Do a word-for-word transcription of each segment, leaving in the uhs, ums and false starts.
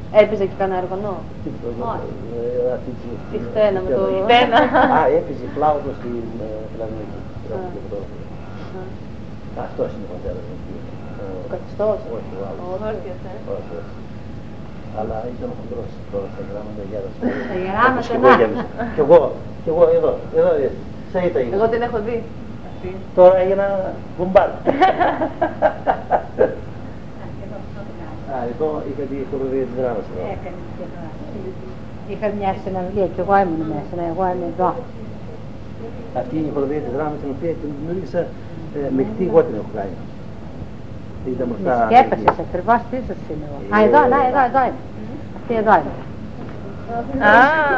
Έπαιζε και κανένα αργωνό. Τι χτένα με το χτένα. Α, έπαιζε φλάουτο στην Φιλαδονίκη. Αυτός είναι ο πατέρας μου. Ο καθιστός. Όχι, ο άλλος. Όρθιος, ε. Όχι, όχι. Αλλά ήταν χοντρός τώρα στα γράμματα γέρας. Στα γράμματα, να. Κι εγώ, κι εγώ εδώ, εδώ, σε είτε είναι. Εγώ την έχω δει. Τώρα έγινα κουμπάρ. Α, λοιπόν, είχα τη χοροδία της δράμας εδώ. Είχα μια συναυλία και εγώ ήμουν μέσα, εγώ είμαι εδώ. Αυτή είναι η χοροδία της δράμας την οποία την δημιούργησα με τι εγώ την έχω κάνει. Με σκέπασες ακριβώς πίσω είναι εγώ. Α, εδώ, να, εδώ, εδώ είναι. Αυτή εδώ είναι. Α,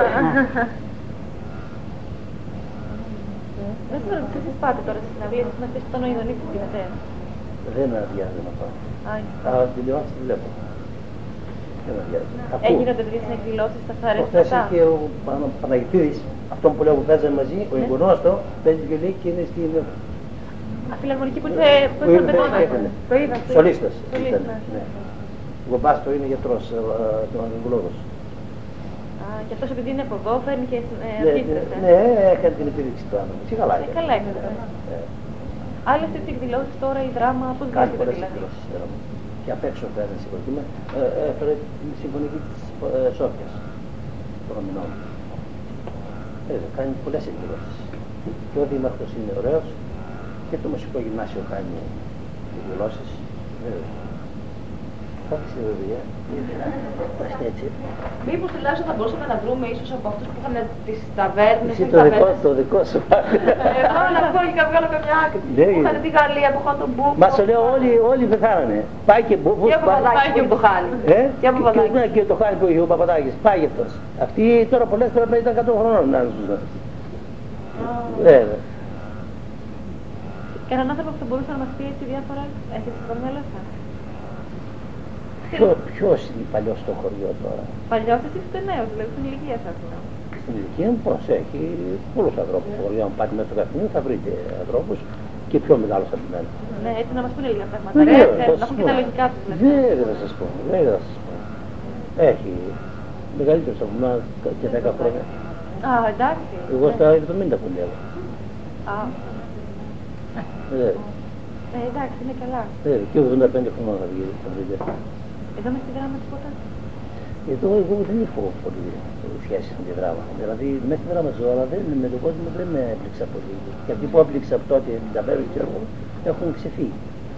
δεν ξέρω τι εσείς πάτε τώρα στις συναυλίες, να πεις τον Ιδονίκη που γίνεται. Δεν αδειάζει να πάω. Αλλά την τηλεόραση τη βλέπω. Δεν αδειάζει. Έγιναν τέτοιες εκδηλώσεις, θα σας αρέσει αυτά. Χθες αυτά. είχε ο Παναγιωτίδης, αυτό που λέω που παίζαμε μαζί, ο εγγονός του, παίζει βιολί και είναι στην... Α, φιλαρμονική που ήρθε με τότε. Το είδα. Σολίστας. Ναι. Ο μπαμπάς του είναι γιατρός, τον Α, και αυτός επειδή είναι από εδώ φέρνει και αρχίστες. Ναι, έκανε την επίδειξη του άνθρωπου. Τι καλά έκανε. Καλά έκανε. Άλλες τέτοιες εκδηλώσεις τώρα, η δράμα, πώς κάνει βρίσκεται πολλές δηλαδή. εκδηλώσεις δράμα. Και απ' έξω φέρνει συγκροτήμα. Έφερε την συμφωνική της Σόφιας των Ομινών. Κάνει πολλές εκδηλώσεις. Και ο δήμαρχος είναι ωραίος και το μουσικό γυμνάσιο κάνει εκδηλώσεις. Όχι βέβαια, έτσι. Μήπως τουλάχιστον θα μπορούσαμε να βρούμε ίσως από αυτούς που είχαν τις ταβέρνες. Εσύ το δικό, το δικό σου πάρει. Εγώ να βγω και να βγάλω καμιά άκρη. Που είχαν τη Γαλλία, που είχαν τον Μπούκο. Μα σου λέω όλοι, όλοι πεθάνανε. Πάει και Μπούκο. Και ο Παπαδάκης που το χάνει. Ε? Και ο Παπαδάκης. Και το χάνει που είχε ο Παπαδάκης. Πάει αυτός. Αυτοί τώρα πολλές τώρα ήταν εκατό χρονών να ζουν. Βέβαια. Και έναν άνθρωπο που θα μπορούσε να μας πει έτσι διάφορα, έχετε στο μυαλό σας. Ποιο, ποιος είναι παλιός στο χωριό τώρα. Παλιός εσείς είστε νέος, δηλαδή στην ηλικία σας. Στην ηλικία μου πώς έχει πολλούς ανθρώπους στο χωριό. Αν πάτε μέσα στο καθημερινό θα βρείτε ανθρώπους και πιο μεγάλους από μένα. Ναι, έτσι να μας πούνε λίγα πράγματα. Να έχουν και τα λογικά τους. Βέβαια θα σας πω, βέβαια θα σας πω. Έχει μεγαλύτερος από εμάς και δέκα χρόνια. Α, εντάξει. Εγώ στα εβδομήντα που λέω. Α. Ε, εντάξει, είναι καλά. Ε, και εβδομήντα πέντε χρονών θα βγει, θα βρείτε. Εδώ με στη δράμα τίποτα. Εδώ εγώ δεν έχω πολύ σχέση με τη δράμα. Δηλαδή μέσα στη δράμα ζώα δεν, με τον κόσμο δεν με έπληξα πολύ. Και αυτοί που έπληξα από τότε την ταβέρνη και εγώ έχουν ξεφύγει.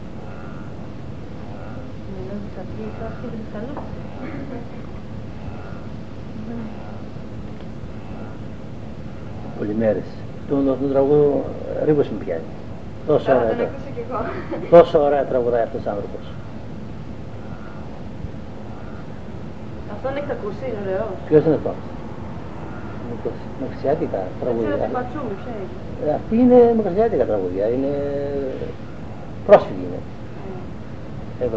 Πολυμέρες. Τον τραγούδο ρίγος με πιάνει. Τόσο ωραία, τόσο ωραία τραγουδάει αυτός ο άνθρωπος. Αυτόν έχετε ακούσει, είναι ωραίος. Ποιος είναι αυτός? Μεξιάτικα τραγουδιά. Αυτή είναι μεξιάτικα τραγουδιά, είναι πρόσφυγη είναι. Εδώ.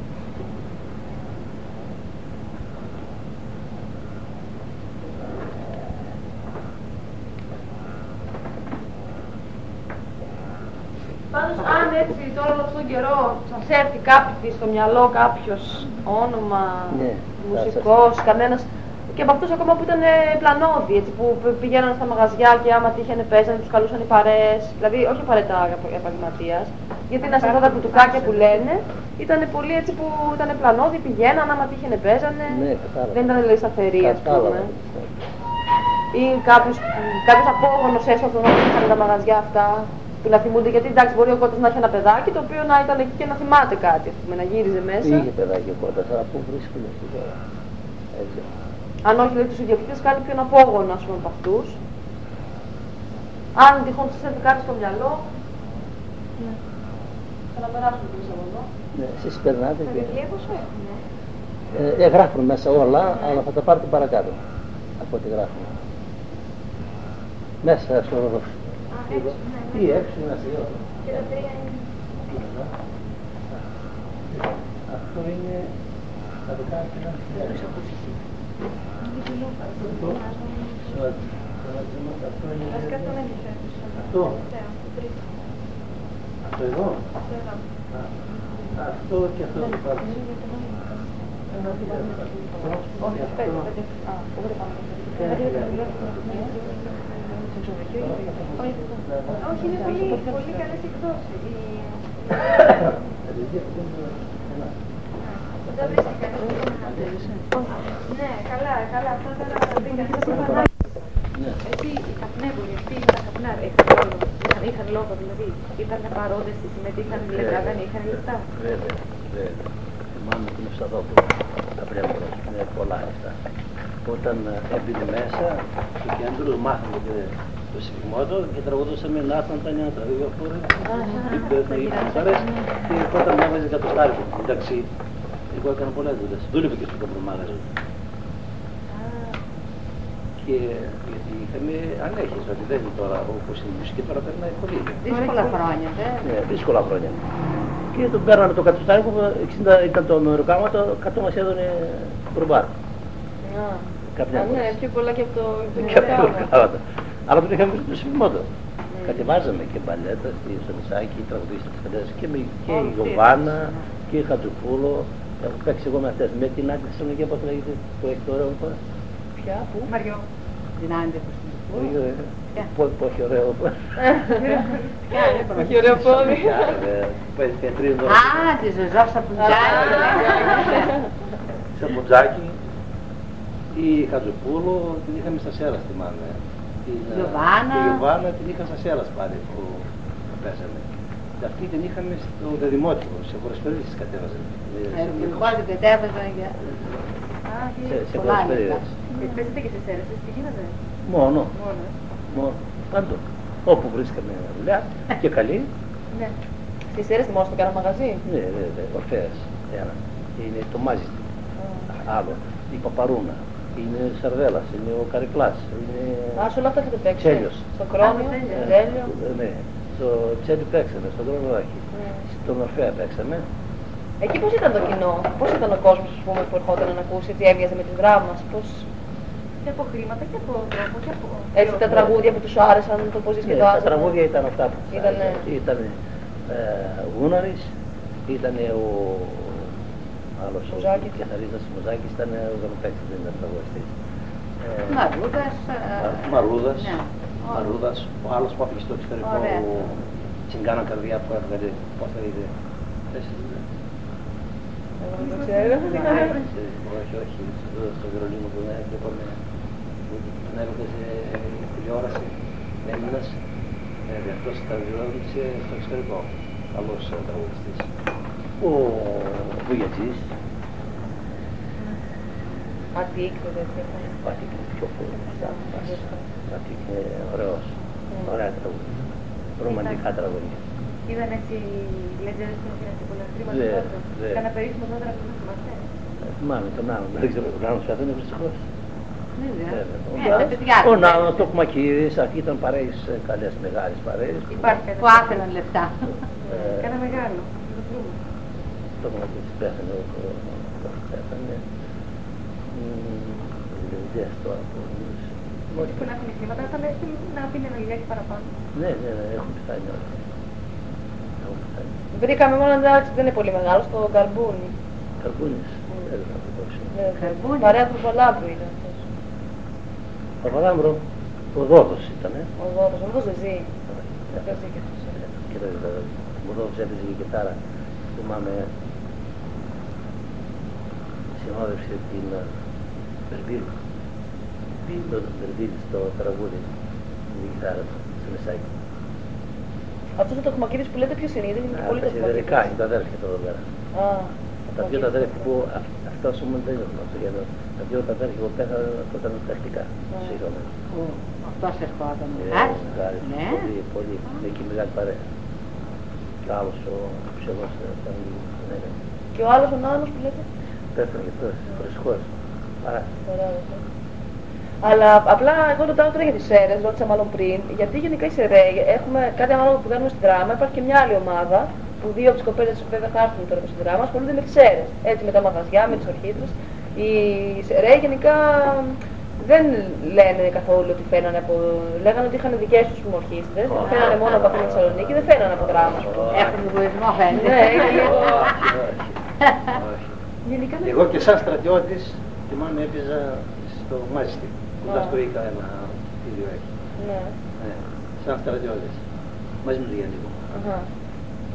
Πάντως, αν έτσι τώρα όλο αυτόν τον καιρό σας έρθει κάποιος στο μυαλό κάποιος όνομα, ναι, μουσικός, κανένας, και από αυτούς ακόμα που ήταν πλανόδιοι, έτσι, που πηγαίναν στα μαγαζιά και άμα τύχαινε παίζανε, τους καλούσαν οι παρέες, δηλαδή όχι απαραίτητα επαγγελματίας, γιατί να σε αυτά τα κουτουκάκια που λένε, ήταν πολλοί έτσι που ήταν πλανόδιοι, πηγαίναν, άμα τύχαινε παίζανε, ναι, δεν ήταν δηλαδή σταθεροί, ας πούμε. Ή κάποιος, κάποιος απόγονος έσοδος να είχαν τα μαγαζιά αυτά. Που να θυμούνται, γιατί εντάξει μπορεί ο Κώτας να έχει ένα παιδάκι το οποίο να ήταν εκεί και να θυμάται κάτι, ας πούμε, να γύριζε μέσα. Είχε παιδάκι ο Κώτας, αλλά πού βρίσκονται αυτή τώρα. Έτσι. Αν όχι δηλαδή τους ιδιοκτήτες κάνει πιο απόγονο, ας πούμε, από αυτούς. Αν τυχόν σας έρθει κάτι στο μυαλό, ναι. Θα να περάσουμε πίσω από εδώ. Ναι, εσείς περνάτε τα και... βιβλία πόσο έχουν, ε, ε, γράφουν μέσα όλα, ναι. Αλλά θα τα πάρετε παρακάτω από ό,τι γράφουν. Μέσα στο... Τι έξω είναι αστείο. Και τα τρία είναι. Αυτό είναι... Θα το κάνετε να αυτό. Αυτό. Αυτό εδώ. Αυτό και αυτό. είναι πολύ, πολύ καλές εκδόσεις. Δεν βρίσκει κανείς. Ναι, καλά, καλά. Αυτό ήταν να δει κανείς. Εσύ, οι καπνέμποροι, αυτοί με τα καπνάρ, είχαν λόγο δηλαδή, ήταν παρόντες, συμμετείχαν, λέγανε, είχαν λεφτά. Βέβαια, βέβαια. Θυμάμαι την Ευσταθόπουλο, καπνέμπορος, είναι πολλά αυτά. Όταν έμπαινε μέσα στο κέντρο, μάθαμε και το σφιγμότο και τραγουδούσαμε να έρθουν τα νέα τραγούδια φορές. Και όταν μου έβαζε κατοστάρικο, εντάξει, εγώ έκανα πολλές δουλειές. Δούλευε και στο καπνομάγαζο. Και γιατί είχαμε ανέχεις, ότι δεν είναι τώρα όπως είναι η μουσική, τώρα περνάει πολύ. Δύσκολα χρόνια, δε. Ναι, δύσκολα χρόνια. Και τον παίρναμε το κατοστάρικο, εξήντα ήταν το μεροκάμα, το κάτω μας έδωνε προβάρο. Κάποια ναι, πιο πολλά και από το καπνό. Αλλά τον είχαμε βρει το σφιγμότο. Κατεβάζαμε και μπαλέτα στο Μισάκι, τραγουδίστες φαντάζεσαι και η Γοβάνα και η Χατζοπούλο. Έχω παίξει εγώ με αυτές, με την άκρη Θεσσαλονίκη, όπως λέγεται, το έχει τώρα. Ποια, πού? Μαριό. Την άντια που πόσο ωραίο. Έχει ωραίο πόδι. Α, τη Ζωζό Σαπουτζάκη. Σαπουτζάκη. Η Χατζοπούλο την είχαμε στα Σέρας, θυμάμαι. Την Ιωβάνα την είχα στα Σέρας πάλι που πέσαμε. Και αυτή την είχαμε στο Δεδημότυπο, σε πολλές περιόδες κατέβαζαν. Πότε κατέβαζαν για... Σε πολλές περιόδες. Παίζετε και σε Σέρες, τι γίνατε? Μόνο. Μόνο. Παντού. Όπου βρίσκαμε δουλειά και καλή. Ναι. Στις Σέρες μόνο στο κάνα μαγαζί? Ναι, ναι, Ορφέας. Είναι το Μάζι. Άλλο. Η Παπαρούνα. Είναι ο Σαρδέλας, είναι ο Καρικλάς. Α, σε όλα αυτά έχετε παίξει. Τσέλιος. Στο Κρόνιο, Τέλειο. Ναι. Στο Τσέλιο παίξαμε, στον Κρόνιοδάκι. Στον Ορφέα παίξαμε. Εκεί πώς ήταν το κοινό, πώς ήταν ο κόσμος πούμε, που ερχόταν να ακούσει, τι έμοιαζε με τις δράμας, πώς... Και από χρήματα και από τρόπο και από... Έτσι τα τραγούδια που τους άρεσαν, το πώς διασκεδάζανε. Τα τραγούδια ήταν αυτά που τους άρεσαν. Ήταν Γούναρης, ήταν ο άλλος ο Κιαθαρίζας Μουζάκης, ήταν ο Γανοπαίκτης, δεν ήταν τραγουδιστής. Μαρούδας. Μαρούδας, Μαρούδας, ο άλλος που άφηγε στο εξωτερικό, Τσιγκάνα Καρδιά που έβγαλε, πώς θα είδε. Δεν το ξέρω. Όχι, όχι, στο Βερολίνο που βλέπαμε, να έρχεται σε τηλεόραση, Έλληνας, αυτός τραγουδούσε στο εξωτερικό, καλός τραγουδιστής. Ο Βουγιατζής. Αττικ, δεν Ο Αττικ είναι πιο πολύ, ο Αττικ είναι ωραίος, ωραία τραγούδια, ρομαντικά τραγούδια. Είδαν έτσι λετζέρες που έφυγαν σε πολλά χρήματα τότε. Κάνα περίφημο τότε να θυμάστε. Θυμάμαι τον Νάνο, δεν ξέρω, ο Νάνος πια δεν είναι βριστικός. Ο Νάνος, το Κουμακίδης, αυτοί ήταν παρέες, καλές μεγάλες παρέες. Που άφηναν λεφτά. Κάνα μεγάλο. Το Κουμακίδης πέθανε, πέθανε. Δεν τώρα που μιλούσε. Όχι που να έχουν χρήματα, θα λέει να πίνουν λιγάκι παραπάνω. Ναι, ναι, ναι, έχουν πεθάνει όλα. Βρήκαμε μόνο ένα που δεν είναι πολύ μεγάλο, στο Καρμπούνι. Καρμπούνις, δεν θα το δώσω. Παρέα του Παπαλάμπρου ήταν αυτός. Παπαλάμπρο, ο Δόδος ήτανε. Ο Δόδος, ο Δόδος δεν ζει. Δεν ζει και αυτός. Ο Δόδος έπαιζε και κιθάρα. Θυμάμαι, συνόδευσε την Μπερμπίλου. Το Μπερμπίλου στο τραγούδι, την κιθάρα του, στο Μεσάκι. Αυτός ο Τοκμακίδης που λέτε ποιος είναι, γιατί είναι πολύ το Τοκμακίδης. Σιδερικά, είναι τα αδέρφια εδώ πέρα. Τα δύο τα αδέρφια που αυτά σου μου δεν γνωρίζω γιατί τα δύο τα αδέρφια που πέθαναν όταν ήταν τακτικά. Αυτός ερχόταν. Ναι. Πολύ, πολύ. Εκεί μεγάλη παρέα. Και ο άλλος ο ψευός ήταν λίγο. Και ο άλλος ο Νάνος που λέτε. Πέθανε και αυτός, φρεσκός. Παρά. Αλλά απλά εγώ ρωτάω τώρα για τις Σέρες, ρώτησα μάλλον πριν, γιατί γενικά οι Σεραίοι έχουμε κάτι ανάλογο που κάνουμε στη δράμα, υπάρχει και μια άλλη ομάδα που δύο από τις κοπέλες βέβαια θα έρθουν τώρα στη δράμα ασχολούνται με τις Σέρες, έτσι με τα μαγαζιά, με τις ορχήστρες. Οι Σεραίοι γενικά δεν λένε καθόλου ότι φαίνανε από... λέγανε ότι είχαν δικές τους ορχήστρες, δεν φαίνανε μόνο από αυτή τη Θεσσαλονίκη, δεν φαίνανε από δράμα. Έχουν εγωισμό φαίνεται. Εγώ και σαν στρατιώτης θυμάμαι έπαιζα στο Μάζιστη. Κοντά στο Ίκα ένα ίδιο έχει. Ναι. Σαν στρατιώτης. μαζί με τον Γιάννη.